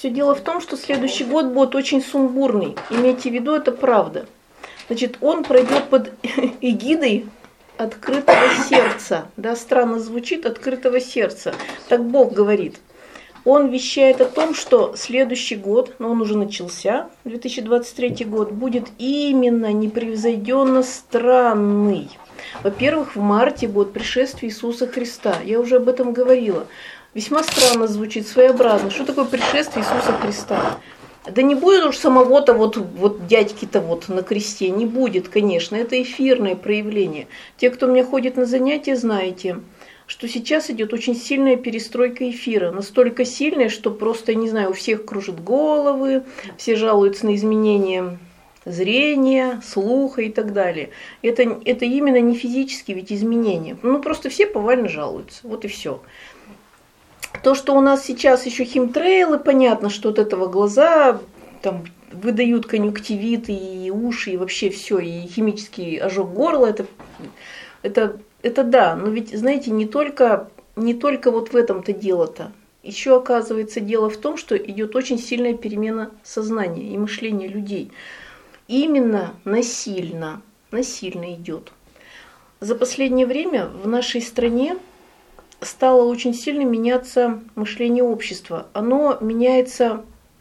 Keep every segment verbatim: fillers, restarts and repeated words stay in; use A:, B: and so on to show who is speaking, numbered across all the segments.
A: Все дело в том, что следующий год будет очень сумбурный. Имейте в виду, это правда. Значит, он пройдет под эгидой открытого сердца. Да, странно звучит, открытого сердца. Так Бог говорит. Он вещает о том, что следующий год, но он уже начался, две тысячи двадцать третий год, будет именно непревзойденно странный. Во-первых, в марте будет пришествие Иисуса Христа. Я уже об этом говорила. Весьма странно звучит, своеобразно. Что такое пришествие Иисуса Христа? Да не будет уж самого-то вот, вот дядьки-то вот на кресте, не будет, конечно. Это эфирное проявление. Те, кто у меня ходит на занятия, знаете, что сейчас идет очень сильная перестройка эфира. Настолько сильная, что просто, не знаю, у всех кружат головы, все жалуются на изменения зрения, слуха и так далее. Это, это именно не физические ведь изменения. Ну, просто все повально жалуются. Вот и все. То, что у нас сейчас еще химтрейлы, понятно, что от этого глаза там выдают конъюнктивит и уши, и вообще все, и химический ожог горла, это, это, это да. Но ведь, знаете, не только, не только вот в этом-то дело-то. Еще, оказывается, дело в том, что идет очень сильная перемена сознания и мышления людей. Именно насильно, насильно идет. За последнее время в нашей стране стало очень сильно меняться мышление общества. Оно меняется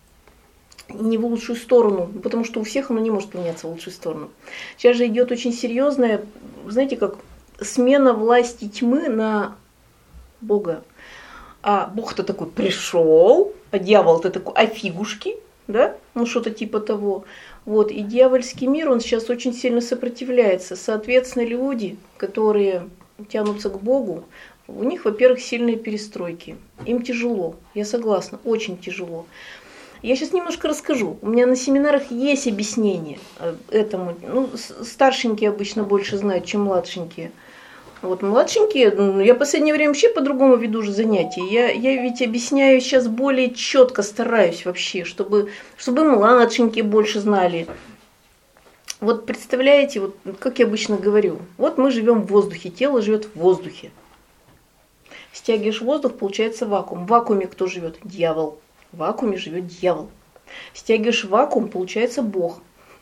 A: не в лучшую сторону, потому что у всех оно не может меняться в лучшую сторону. Сейчас же идет очень серьезная, знаете, как смена власти тьмы на Бога. А Бог-то такой пришел, а дьявол-то такой, а фигушки, да? Ну что-то типа того. Вот, и дьявольский мир, он сейчас очень сильно сопротивляется. Соответственно, люди, которые тянутся к Богу, у них, во-первых, сильные перестройки. Им тяжело, я согласна, очень тяжело. Я сейчас немножко расскажу. У меня на семинарах есть объяснение этому. Ну, старшенькие обычно больше знают, чем младшенькие. Вот младшенькие, ну, я в последнее время вообще по-другому веду же занятия. Я, я ведь объясняю сейчас более четко, стараюсь вообще, чтобы, чтобы младшенькие больше знали. Вот представляете, вот как я обычно говорю, вот мы живем в воздухе, тело живет в воздухе. Стягиваешь воздух, получается вакуум. В вакууме кто живет? Дьявол. В вакууме живет дьявол. Стягиваешь вакуум, получается Бог.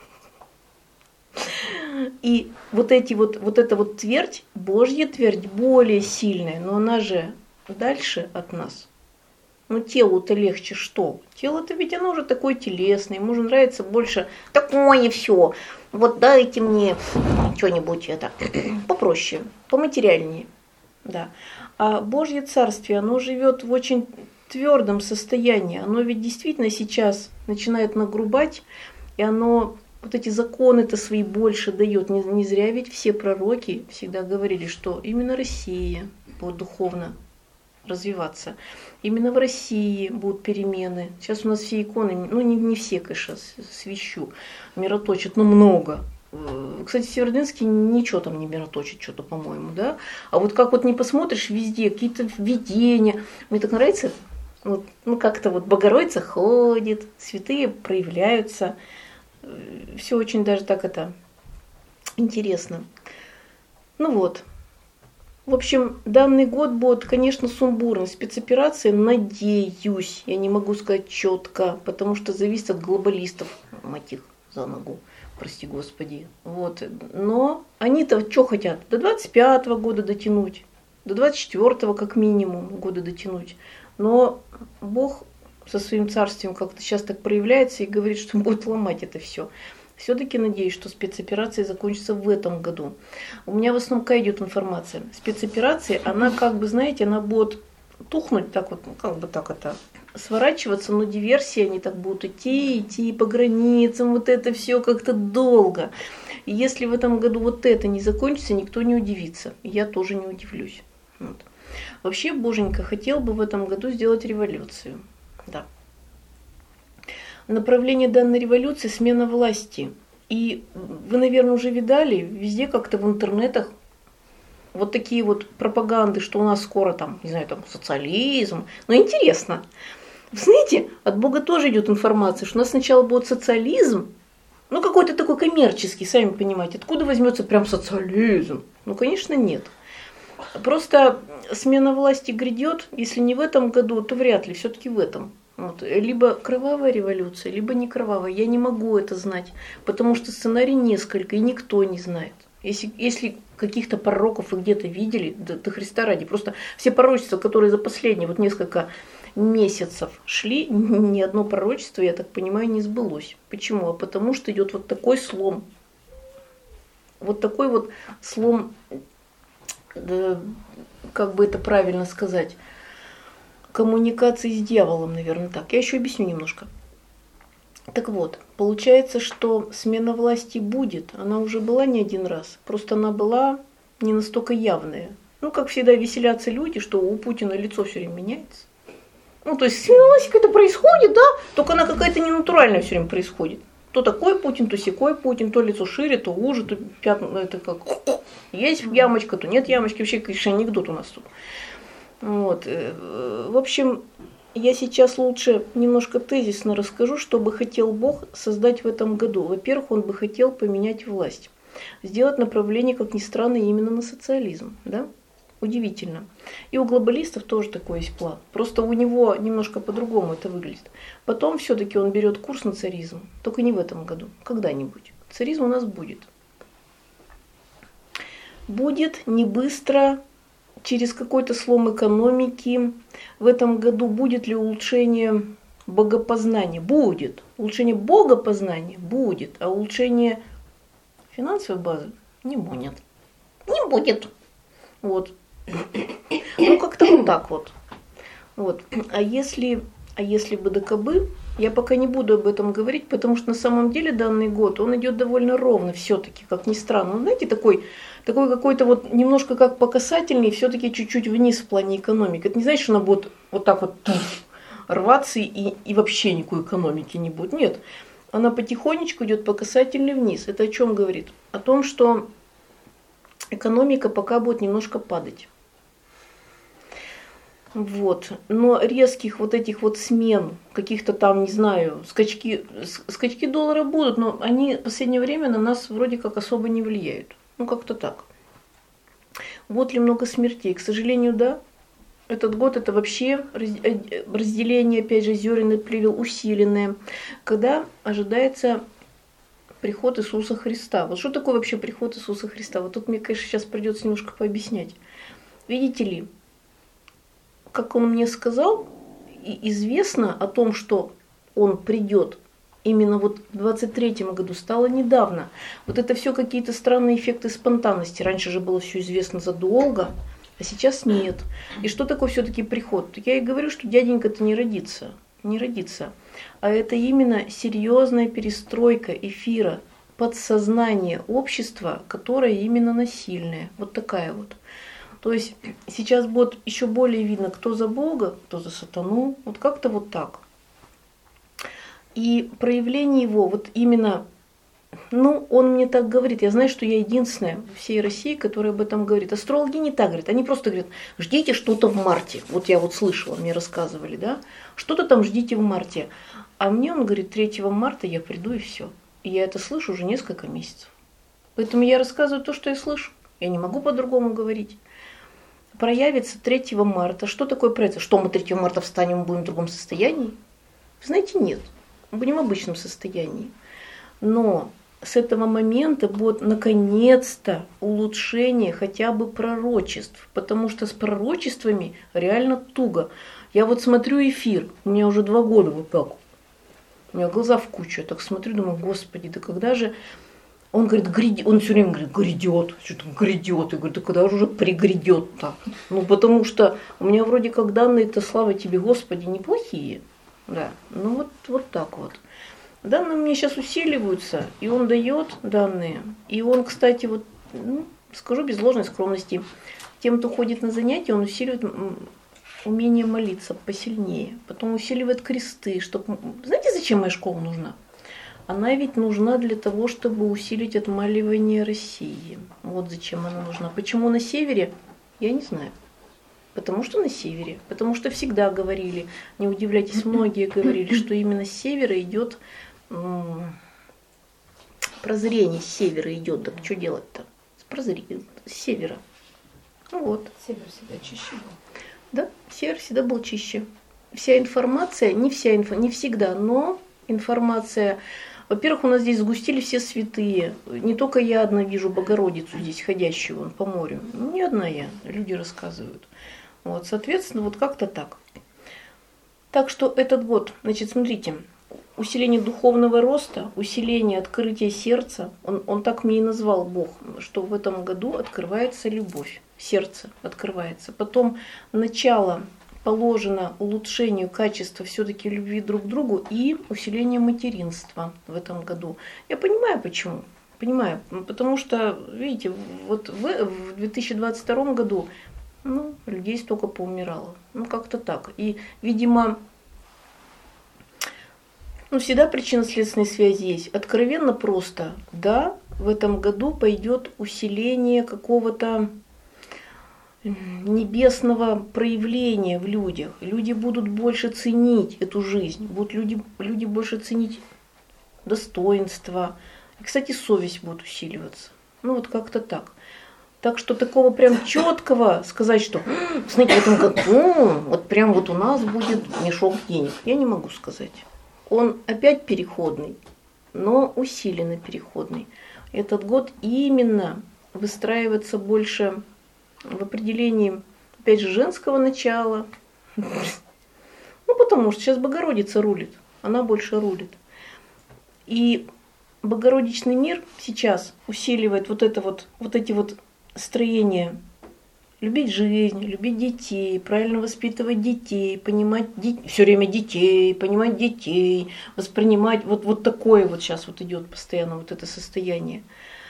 A: И вот, эти вот, вот эта вот твердь, Божья твердь, более сильная, но она же дальше от нас. Ну телу-то легче что? Тело-то ведь оно уже такое телесное, ему же нравится больше такое все. Вот дайте мне что-нибудь это попроще, поматериальнее. Да. А Божье Царствие, оно живет в очень твердом состоянии. Оно ведь действительно сейчас начинает нагрубать, и оно вот эти законы-то свои больше дает. Не, не зря ведь все пророки всегда говорили, что именно Россия будет духовно развиваться. Именно в России будут перемены. Сейчас у нас все иконы, ну не, не все, конечно, свящу, мироточат, но много. Кстати, Северодвинский ничего там не мироточит, что-то, по-моему, да. А вот как вот не посмотришь, везде какие-то видения. Мне так нравится, вот, ну как-то вот Богородица ходит, святые проявляются. Все очень даже так это интересно. Ну вот. В общем, данный год будет, конечно, сумбурный. Спецоперации, надеюсь, я не могу сказать четко, потому что зависит от глобалистов, мать их за ногу, прости господи. Вот. Но они-то что хотят? До двадцать пятого года дотянуть, до двадцать четвёртого как минимум года дотянуть. Но Бог со своим царствием как-то сейчас так проявляется и говорит, что будет ломать это все. Все-таки надеюсь, что спецоперация закончится в этом году. У меня в основном какая идет информация? Спецоперация, она как бы, знаете, она будет тухнуть, так вот, ну, как бы так это, сворачиваться, но диверсии, они так будут идти, идти по границам, вот это все как-то долго. И если в этом году вот это не закончится, никто не удивится. И я тоже не удивлюсь. Вот. Вообще, Боженька хотел бы в этом году сделать революцию. Да. Направление данной революции – смена власти. И вы, наверное, уже видали, везде как-то в интернетах вот такие вот пропаганды, что у нас скоро там, не знаю, там социализм. Но интересно, вы знаете, от Бога тоже идет информация, что у нас сначала будет социализм, ну какой-то такой коммерческий, сами понимаете, откуда возьмется прям социализм? Ну, конечно, нет. Просто смена власти грядет, если не в этом году, то вряд ли, все-таки в этом. Вот. Либо кровавая революция, либо не кровавая. Я не могу это знать, потому что сценарий несколько, и никто не знает. Если, если каких-то пророков вы где-то видели, да, до Христа ради, просто все пророчества, которые за последние вот несколько месяцев шли, ни одно пророчество, я так понимаю, не сбылось. Почему? А потому что идет вот такой слом. Вот такой вот слом, да, как бы это правильно сказать, коммуникации с дьяволом, наверное, так. Я еще объясню немножко. Так вот, получается, что смена власти будет. Она уже была не один раз. Просто она была не настолько явная. Ну, как всегда, веселятся люди, что у Путина лицо все время меняется. Ну, то есть смена власти какая-то происходит, да, только она какая-то ненатуральная все время происходит. То такой Путин, то сякой Путин, то лицо шире, то уже, то пятна, это как есть ямочка, то нет ямочки. Вообще, конечно, анекдот у нас тут. Вот. В общем, я сейчас лучше немножко тезисно расскажу, что бы хотел Бог создать в этом году. Во-первых, Он бы хотел поменять власть, сделать направление, как ни странно, именно на социализм. Да? Удивительно. И у глобалистов тоже такой есть план. Просто у него немножко по-другому это выглядит. Потом все-таки он берет курс на царизм. Только не в этом году. Когда-нибудь. Царизм у нас будет. Будет не быстро, через какой-то слом экономики. В этом году будет ли улучшение богопознания? Будет. Улучшение богопознания? Будет. А улучшение финансовой базы? Не будет. Не будет. Вот. Ну, как-то вот так вот. Вот. А если, а если бы ДКБ, я пока не буду об этом говорить, потому что на самом деле данный год, он идет довольно ровно все-таки, как ни странно. Ну, знаете, такой, такой какой-то вот немножко как по касательной, все-таки чуть-чуть вниз в плане экономики. Это не значит, что она будет вот так вот рваться и, и вообще никакой экономики не будет. Нет. Она потихонечку идет по касательной вниз. Это о чем говорит? О том, что экономика пока будет немножко падать. Вот. Но резких вот этих вот смен, каких-то там, не знаю, скачки, скачки доллара будут, но они в последнее время на нас вроде как особо не влияют. Ну, как-то так. Вот ли много смертей? К сожалению, да. Этот год это вообще разделение, опять же, зерен и плевел усиленное, когда ожидается приход Иисуса Христа. Вот что такое вообще приход Иисуса Христа? Вот тут мне, конечно, сейчас придется немножко пообъяснять. Видите ли, как он мне сказал, известно о том, что он придет именно вот в двадцать третьем году, стало недавно. Вот это все какие-то странные эффекты спонтанности. Раньше же было все известно задолго, а сейчас нет. И что такое все-таки приход? Я и говорю, что дяденька-то не родится. Не родится. А это именно серьезная перестройка эфира, подсознания общества, которое именно насильное. Вот такая вот. То есть сейчас будет еще более видно, кто за Бога, кто за сатану. Вот как-то вот так. И проявление его, вот именно, ну, он мне так говорит. Я знаю, что я единственная в всей России, которая об этом говорит. Астрологи не так говорят. Они просто говорят, ждите что-то в марте. Вот я вот слышала, мне рассказывали, да. Что-то там ждите в марте. А мне он говорит, третьего марта я приду и все. И я это слышу уже несколько месяцев. Поэтому я рассказываю то, что я слышу. Я не могу по-другому говорить. Проявится третьего марта. Что такое проявится? Что мы третьего марта встанем и будем в другом состоянии? Вы знаете, нет. Мы будем в обычном состоянии. Но с этого момента будет наконец-то улучшение хотя бы пророчеств. Потому что с пророчествами реально туго. Я вот смотрю эфир. У меня уже два года вот так. У меня глаза в кучу. Я так смотрю, думаю, господи, да когда же... Он говорит, грядет, он все время говорит, грядет, что-то грядет. Я говорю, да когда же уже пригрядет-то? Ну, потому что у меня вроде как данные-то, слава тебе, Господи, неплохие. Да, ну вот, вот так вот. Данные у меня сейчас усиливаются, и он дает данные. И он, кстати, вот, ну, скажу без ложной скромности, тем, кто ходит на занятия, он усиливает умение молиться посильнее. Потом усиливает кресты. Чтобы... Знаете, зачем моя школа нужна? Она ведь нужна для того, чтобы усилить отмаливание России. Вот зачем она нужна. Почему на севере? Я не знаю. Потому что на севере. Потому что всегда говорили, не удивляйтесь, многие говорили, что именно с севера идет м- прозрение, с севера идет. Так что делать-то? С прозрением, с севера. Ну вот.
B: Север всегда чище был.
A: Да, север всегда был чище. вся информация, не вся инфа, не всегда, но информация. Во-первых, у нас здесь сгустили все святые. Не только я одна вижу Богородицу здесь ходящую вон, по морю. Не одна я, люди рассказывают. Вот, соответственно, вот как-то так. Так что этот год, значит, смотрите, усиление духовного роста, усиление открытия сердца, он, он так мне и назвал Бог, что в этом году открывается любовь, сердце открывается. Потом начало положено улучшению качества все-таки любви друг к другу и усилению материнства в этом году. Я понимаю, почему. Понимаю, потому что, видите, вот в, в две тысячи двадцать втором году ну, людей столько поумирало. Ну, как-то так. И, видимо, ну, всегда причинно-следственные связи есть. Откровенно просто, да, в этом году пойдет усиление какого-то небесного проявления в людях. Люди будут больше ценить эту жизнь, будут люди, люди больше ценить достоинство. И, кстати, совесть будет усиливаться. Ну вот как-то так. Так что такого прям четкого сказать, что, знаете, в этом году вот прям вот у нас будет мешок денег, я не могу сказать. Он опять переходный, но усиленно переходный. Этот год именно выстраивается больше в определении, опять же, женского начала. Ну, потому что сейчас Богородица рулит, она больше рулит. И Богородичный мир сейчас усиливает вот это вот, вот эти вот строения. Любить жизнь, любить детей, правильно воспитывать детей, понимать ди- все время детей, понимать детей, воспринимать, вот, вот такое вот сейчас вот идет постоянно вот это состояние.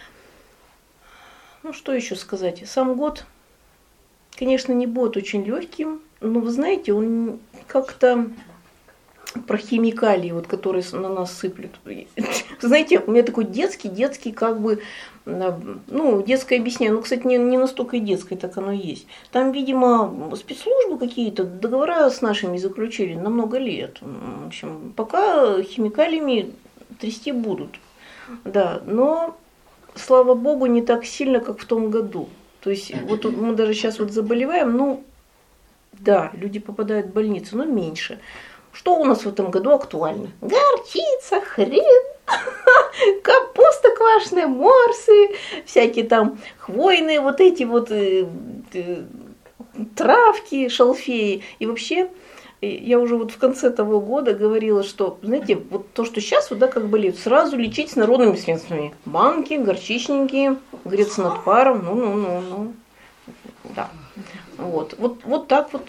A: Ну, что еще сказать? Сам год, конечно, не будет очень легким, но вы знаете, он как-то про химикалии, вот, которые на нас сыплют. Знаете, у меня такой детский, детский, как бы, ну, детское объяснение, ну, кстати, не, не настолько и детское, так оно и есть. Там, видимо, спецслужбы какие-то договора с нашими заключили на много лет. В общем, пока химикалиями трясти будут. Да, но, слава богу, не так сильно, как в том году. То есть, вот мы даже сейчас вот заболеваем, ну, да, люди попадают в больницу, но меньше. Что у нас в этом году актуально? Горчица, хрен, капуста квашеная, морсы, всякие там хвойные вот эти вот э, э, травки, шалфеи. И вообще, я уже вот в конце того года говорила, что, знаете, вот то, что сейчас вот, да, как болеют, сразу лечить с народными средствами. Банки, горчичники, греться над паром, ну-ну-ну-ну. Да. Вот. Вот, вот так вот.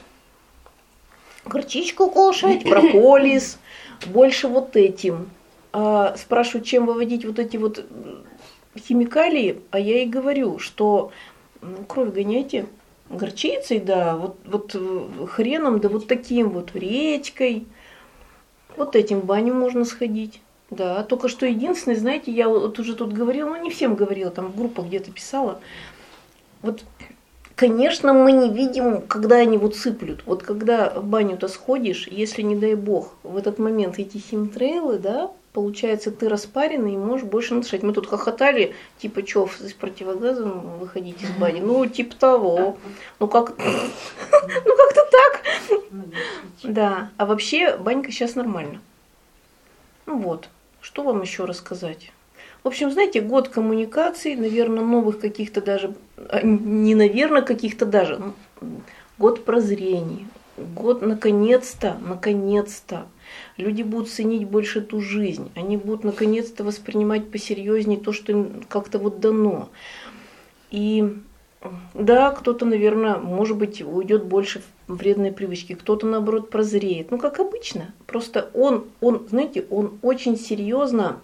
A: Горчичку кушать, прополис, больше вот этим. А спрашивают, чем выводить вот эти вот химикалии, а я и говорю, что ну, кровь гоняйте горчицей, да, вот, вот хреном, да вот таким вот, редькой, вот этим в баню можно сходить. Да, только что единственное, знаете, я вот уже тут говорила, ну не всем говорила, там в группах где-то писала, вот. Конечно, мы не видим, когда они вот сыплют. Вот когда в баню-то сходишь, если, не дай бог, в этот момент эти химтрейлы, да, получается, ты распаренный и можешь больше дышать. Мы тут хохотали, типа, что, с противогазом выходить из бани? Ну, типа того. Ну, как... ну как-то так. Да, а вообще банька сейчас нормально. Ну вот, что вам еще рассказать? В общем, знаете, год коммуникаций, наверное, новых каких-то даже, не наверное, каких-то даже, год прозрений, год наконец-то, наконец-то. Люди будут ценить больше ту жизнь, они будут наконец-то воспринимать посерьезнее то, что им как-то вот дано. И да, кто-то, наверное, может быть, уйдет больше в вредные привычки, кто-то, наоборот, прозреет. Ну, как обычно. Просто он, он, знаете, он очень серьезно,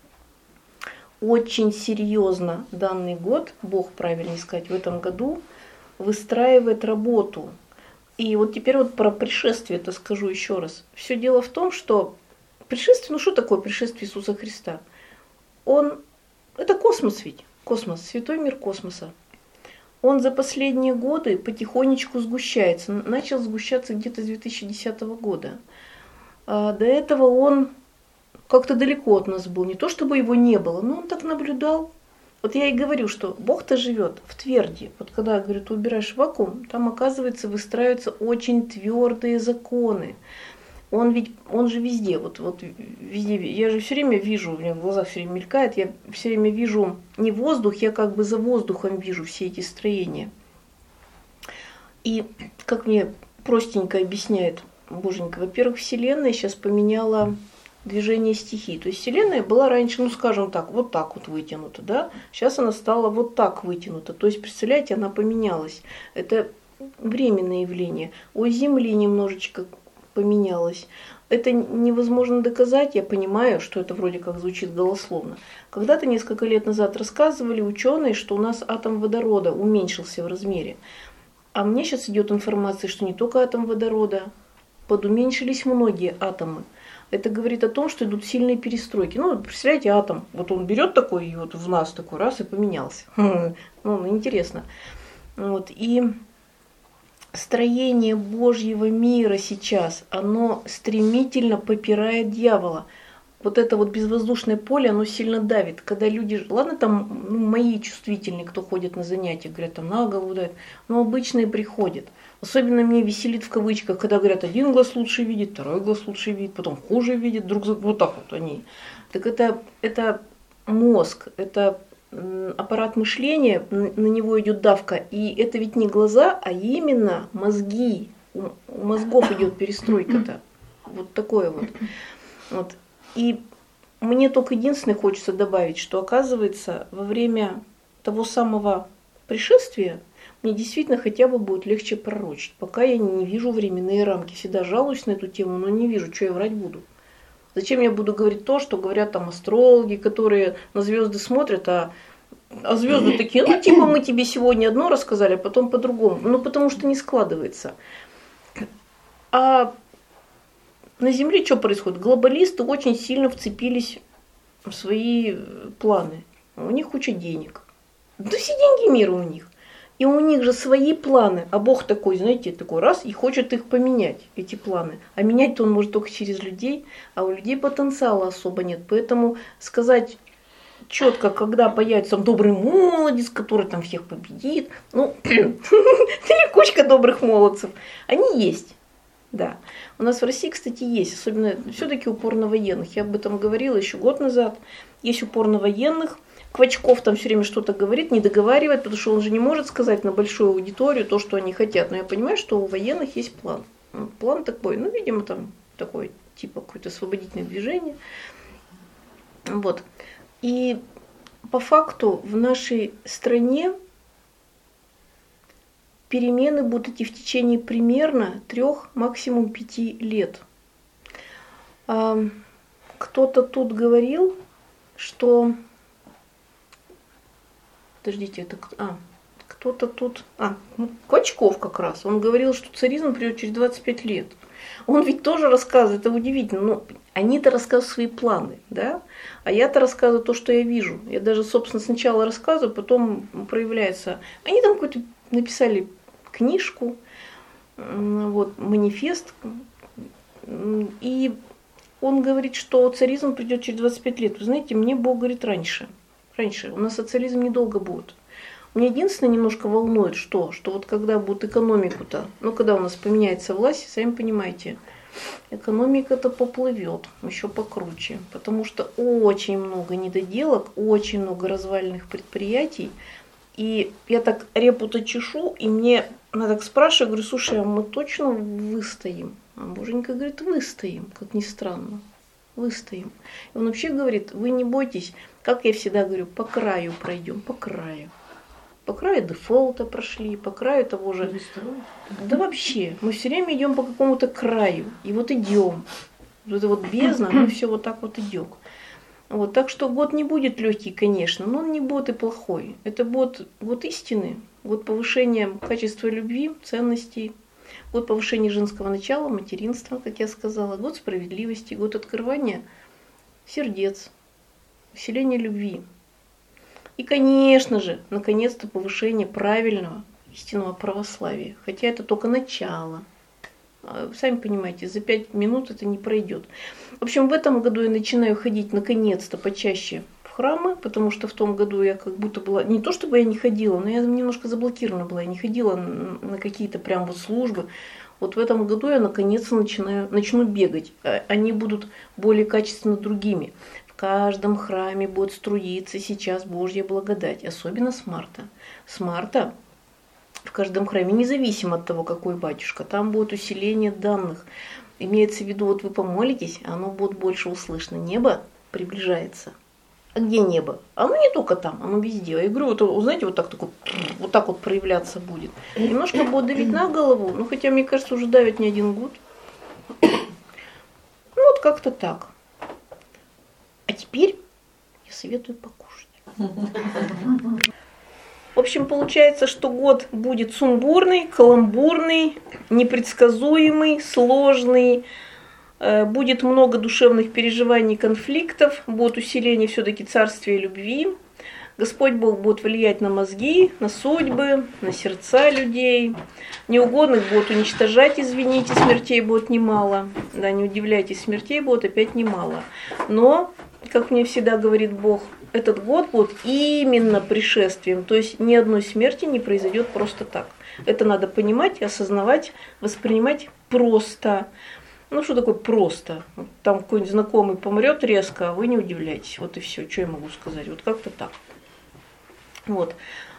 A: очень серьезно данный год, Бог, правильнее сказать, в этом году выстраивает работу. И вот теперь вот про пришествие это скажу еще раз. Все дело в том, что пришествие, ну что такое пришествие Иисуса Христа? Он, это космос ведь, космос, святой мир космоса. Он за последние годы потихонечку сгущается. Начал сгущаться где-то с две тысячи десятого года. А до этого он как-то далеко от нас был. Не то чтобы его не было, но он так наблюдал. Вот я и говорю, что Бог-то живет в тверди. Вот когда, говорю, ты убираешь вакуум, там, оказывается, выстраиваются очень твердые законы. Он ведь, он же везде, вот, вот везде, я же все время вижу, у меня в глазах все время мелькает, я все время вижу не воздух, я как бы за воздухом вижу все эти строения. И как мне простенько объясняет Боженька, во-первых, Вселенная сейчас поменяла движение стихий. То есть Вселенная была раньше, ну скажем так, вот так вот вытянута, да? Сейчас она стала вот так вытянута. То есть, представляете, она поменялась. Это временное явление. У Земли немножечко поменялось. Это невозможно доказать, я понимаю, что это вроде как звучит голословно. Когда-то несколько лет назад рассказывали ученые, что у нас атом водорода уменьшился в размере. А мне сейчас идет информация, что не только атом водорода, подуменьшились многие атомы. Это говорит о том, что идут сильные перестройки. Ну, представляете, атом, вот он берет такой, и вот в нас такой раз и поменялся. Ну, интересно. Вот. И строение Божьего мира сейчас, оно стремительно попирает дьявола. Вот это вот безвоздушное поле, оно сильно давит. Когда люди, ладно, там ну, мои чувствительные, кто ходит на занятия, говорят, там на голову давит, но обычные приходят. Особенно меня веселит в кавычках, когда говорят, один глаз лучше видит, второй глаз лучше видит, потом хуже видит, друг за вот так вот они. Так это, это мозг, это аппарат мышления, на него идет давка. И это ведь не глаза, а именно мозги. У мозгов идет перестройка-то. Вот такое вот. вот. И мне только единственное хочется добавить, что оказывается во время того самого пришествия мне действительно хотя бы будет легче пророчить. Пока я не вижу временные рамки. Всегда жалуюсь на эту тему, но не вижу, что я врать буду. Зачем я буду говорить то, что говорят там астрологи, которые на звезды смотрят, а, а звезды такие, ну типа мы тебе сегодня одно рассказали, а потом по-другому. Ну потому что не складывается. А на Земле что происходит? Глобалисты очень сильно вцепились в свои планы. У них куча денег. Да все деньги мира у них. И у них же свои планы, а Бог такой, знаете, такой раз и хочет их поменять, эти планы. А менять-то он может только через людей, а у людей потенциала особо нет. Поэтому сказать четко, когда появится там добрый молодец, который там всех победит, ну, или кучка добрых молодцев, они есть. Да. У нас в России, кстати, есть, особенно все-таки упор на военных. Я об этом говорила еще год назад. Есть упор на военных. Квачков там все время что-то говорит, не договаривает, потому что он же не может сказать на большую аудиторию то, что они хотят. Но я понимаю, что у военных есть план. План такой, ну, видимо, там такой, типа какое-то освободительное движение. Вот. И по факту в нашей стране перемены будут идти в течение примерно трех, максимум пяти лет. Кто-то тут говорил, что... Подождите, это а, кто-то тут... А, ну, Квачков как раз. Он говорил, что царизм придет через двадцать пять лет. Он ведь тоже рассказывает, это удивительно. Но они-то рассказывают свои планы, да? А я-то рассказываю то, что я вижу. Я даже, собственно, сначала рассказываю, потом проявляется... Они там какую-то написали книжку, вот, манифест. И он говорит, что царизм придет через двадцать пять лет. Вы знаете, мне Бог говорит раньше. Раньше. У нас социализм недолго будет. Меня единственное немножко волнует, что, что вот когда будет экономику-то, ну когда у нас поменяется власть, сами понимаете, экономика-то поплывет еще покруче, потому что очень много недоделок, очень много разваленных предприятий. И я так репу-то чешу, и мне она так спрашивает, говорю, слушай, а мы точно выстоим? А Боженька говорит, выстоим, как ни странно. Выстоим. И он вообще говорит, вы не бойтесь, как я всегда говорю, по краю пройдем, по краю. По краю дефолта прошли, по краю того же... Да вообще, мы все время идем по какому-то краю. И вот идем. Вот это вот бездна, мы все вот так вот идем. Вот, так что год не будет легкий, конечно, но он не будет и плохой. Это год, год истины, год повышения качества любви, ценностей, год повышения женского начала, материнства, как я сказала, год справедливости, год открывания сердец, усиления любви. И, конечно же, наконец-то повышение правильного истинного православия. Хотя это только начало. Сами понимаете, за пять минут это не пройдет. В общем, в этом году я начинаю ходить наконец-то почаще в храмы, потому что в том году я как будто была, не то чтобы я не ходила, но я немножко заблокирована была, я не ходила на какие-то прям вот службы. Вот в этом году я наконец начинаю, начну бегать. Они будут более качественно другими. В каждом храме будет струиться сейчас Божья благодать, особенно с марта. С марта в каждом храме, независимо от того, какой батюшка, там будет усиление данных. Имеется в виду, вот вы помолитесь, оно будет больше услышно. Небо приближается. А где небо? Оно не только там, оно везде. Я говорю, вот, знаете, вот так, такой, вот так вот проявляться будет. Немножко будет давить на голову, ну хотя, мне кажется, уже давит не один год. Ну вот как-то так. А теперь я советую покушать. В общем, получается, что год будет сумбурный, каламбурный, непредсказуемый, сложный. Будет много душевных переживаний, конфликтов, будет усиление все-таки царствия любви. Господь Бог будет влиять на мозги, на судьбы, на сердца людей. Неугодных будут уничтожать, извините, смертей будет немало. Да, не удивляйтесь, смертей будет опять немало. Но, как мне всегда говорит Бог, этот год будет именно пришествием. То есть ни одной смерти не произойдет просто так. Это надо понимать, осознавать, воспринимать просто. Ну, что такое просто? Там какой-нибудь знакомый помрет резко, а вы не удивляйтесь. Вот и все, что я могу сказать. Вот как-то так. Вот.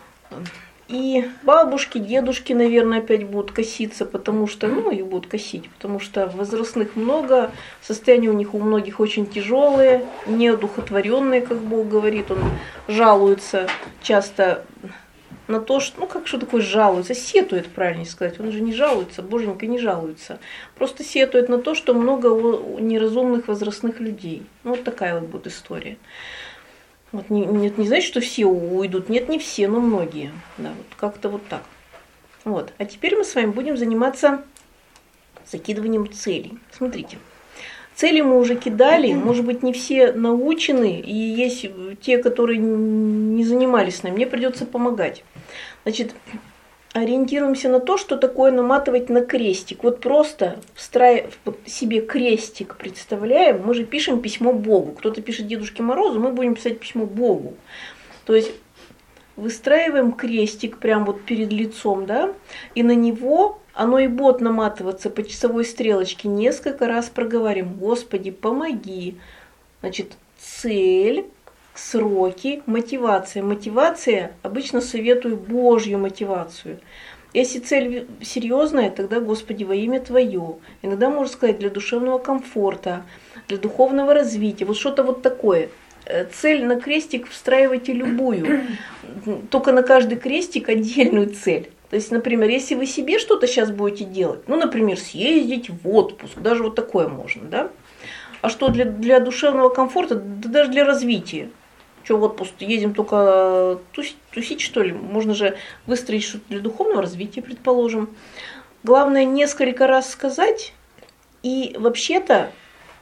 A: И бабушки, дедушки, наверное, опять будут коситься, потому что, ну, их будут косить, потому что возрастных много, состояние у них у многих очень тяжелые, неодухотворенные, как Бог говорит, он жалуется часто на то, что, ну как что такое жалуется, сетует, правильнее сказать, он же не жалуется, Боженька не жалуется, просто сетует на то, что много неразумных возрастных людей. Ну, вот такая вот будет история. Вот не, не, не значит, что все уйдут, нет, не все, но многие, да, вот как-то вот так. Вот. А теперь мы с вами будем заниматься закидыванием целей. Смотрите. Цели мы уже кидали, может быть, не все научены, и есть те, которые не занимались с нами, мне придется помогать. Значит, ориентируемся на то, что такое наматывать на крестик. Вот просто встраив себе крестик, представляем, мы же пишем письмо Богу. Кто-то пишет Дедушке Морозу, мы будем писать письмо Богу. То есть выстраиваем крестик прямо вот перед лицом, да, и на него оно и будет наматываться по часовой стрелочке. Несколько раз проговорим: Господи, помоги. Значит, цель, сроки, мотивация. Мотивация, обычно советую Божью мотивацию. Если цель серьезная, тогда Господи, во имя Твое. Иногда можно сказать для душевного комфорта, для духовного развития. Вот что-то вот такое. Цель на крестик встраивайте любую. Только на каждый крестик отдельную цель. То есть, например, если вы себе что-то сейчас будете делать, ну, например, съездить в отпуск, даже вот такое можно, да? А что для, для душевного комфорта, да даже для развития? Что в отпуск едем только тусить, тусить, что ли? Можно же выстроить что-то для духовного развития, предположим. Главное несколько раз сказать, и вообще-то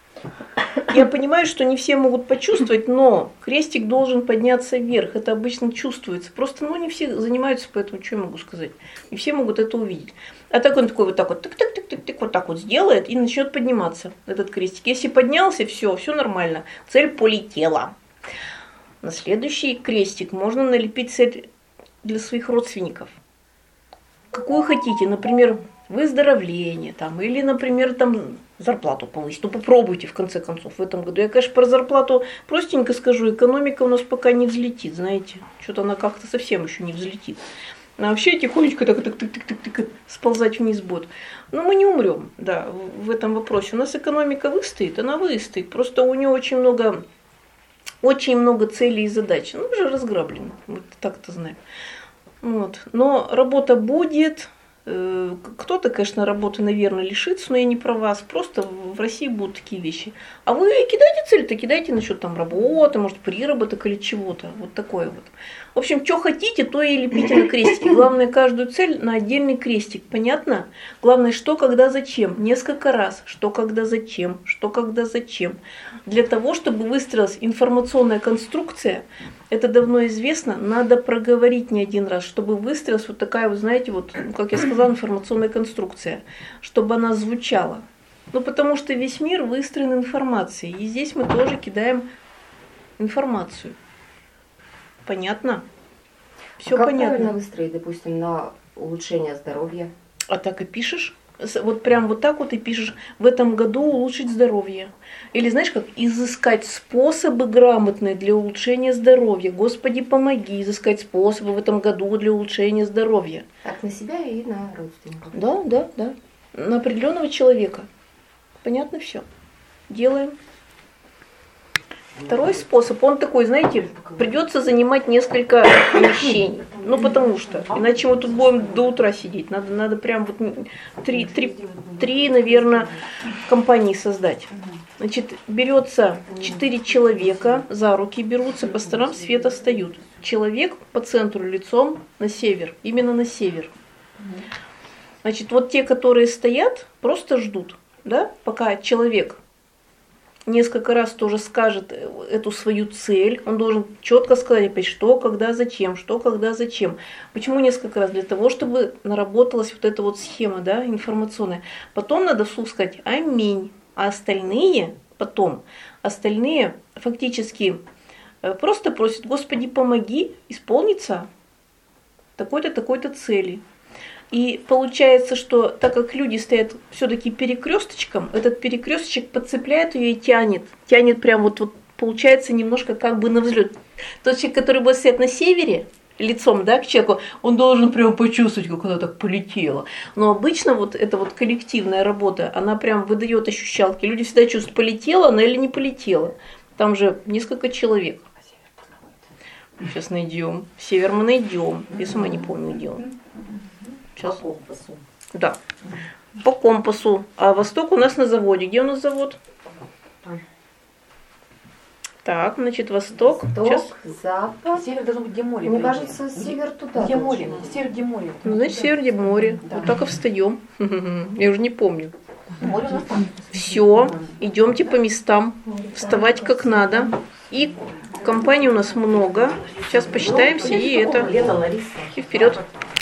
A: я понимаю, что не все могут почувствовать, но крестик должен подняться вверх. Это обычно чувствуется. Просто ну, не все занимаются, поэтому что я могу сказать? Не все могут это увидеть. А так он такой вот так вот, тык-тык-тык-тык, вот так вот сделает и начнет подниматься этот крестик. Если поднялся, все, все нормально. Цель полетела. На следующий крестик можно налепить цель для своих родственников. Какую хотите, например, выздоровление, там, или, например, там, зарплату повысить. Ну, попробуйте, в конце концов, в этом году. Я, конечно, про зарплату простенько скажу, экономика у нас пока не взлетит, знаете. Что-то она как-то совсем еще не взлетит. А вообще тихонечко так, так, так, так, так, так, сползать вниз будет. Но мы не умрем, да, в этом вопросе. У нас экономика выстоит, она выстоит. Просто у нее очень много, очень много целей и задач. Ну, уже разграблено, мы так-то знаем. Вот. Но работа будет. Кто-то, конечно, работы, наверное, лишится, но я не про вас. Просто в России будут такие вещи. А вы кидаете цель-то, кидайте насчет там работы, может, приработок или чего-то. Вот такое вот. В общем, что хотите, то и лепите на крестики. Главное, каждую цель на отдельный крестик. Понятно? Главное, что, когда, зачем. Несколько раз. Что, когда, зачем. Что, когда, зачем. Для того, чтобы выстроилась информационная конструкция, это давно известно, надо проговорить не один раз, чтобы выстроилась вот такая, вы знаете, вот, как я сказала, информационная конструкция, чтобы она звучала. Ну, потому что весь мир выстроен информацией, и здесь мы тоже кидаем информацию. Понятно? Все
B: а как
A: понятно.
B: правильно выстроить, допустим, на улучшение здоровья?
A: А так и пишешь. Вот прям вот так вот и пишешь: в этом году улучшить здоровье. Или знаешь как? Изыскать способы грамотные для улучшения здоровья. Господи, помоги изыскать способы в этом году для улучшения здоровья.
B: Так, на себя и на родственников.
A: Да, да, да. На определенного человека. Понятно все. Делаем. Второй способ, он такой, знаете, придется занимать несколько помещений. Ну, потому что, иначе мы тут будем до утра сидеть. Надо, надо прям вот три, три, три, наверное, компании создать. Значит, берется четыре человека, за руки берутся, по сторонам света встают. Человек по центру лицом на север, именно на север. Значит, вот те, которые стоят, просто ждут, да, пока человек несколько раз тоже скажет эту свою цель, он должен четко сказать, опять, что, когда, зачем, что, когда, зачем. Почему несколько раз? Для того, чтобы наработалась вот эта вот схема, да, информационная. Потом надо вслух сказать «Аминь», а остальные потом, остальные фактически просто просят: Господи, помоги исполниться такой-то, такой-то цели. И получается, что так как люди стоят все-таки перекресточком, этот перекресточек подцепляет ее и тянет. Тянет прям вот, вот получается немножко как бы на взлет. Тот человек, который будет стоять на севере, лицом, да, к человеку, он должен прям почувствовать, как она так полетела. Но обычно вот эта вот коллективная работа, она прям выдает ощущалки. Люди всегда чувствуют, полетела она или не полетела. Там же несколько человек. Сейчас найдем. Север мы найдем. Я сама не помню, где он. Сейчас.
C: По компасу.
A: Да, по компасу. А восток у нас на заводе. Где у нас завод? Так, значит, восток.
B: Восток,
A: Сейчас.
B: запад.
C: Север должен быть, где море.
B: Мне
C: прежде.
B: кажется, север туда.
C: Где море?
B: должен.
C: Север, где море.
A: Ну, значит, север, где море.
C: Да.
A: Вот так и встаем. Я уже не помню.
C: Море у нас там.
A: Все, идемте по местам. Вставать как надо. И компаний у нас много. Сейчас посчитаемся и это.
C: Лето, Лариса.
A: И вперед.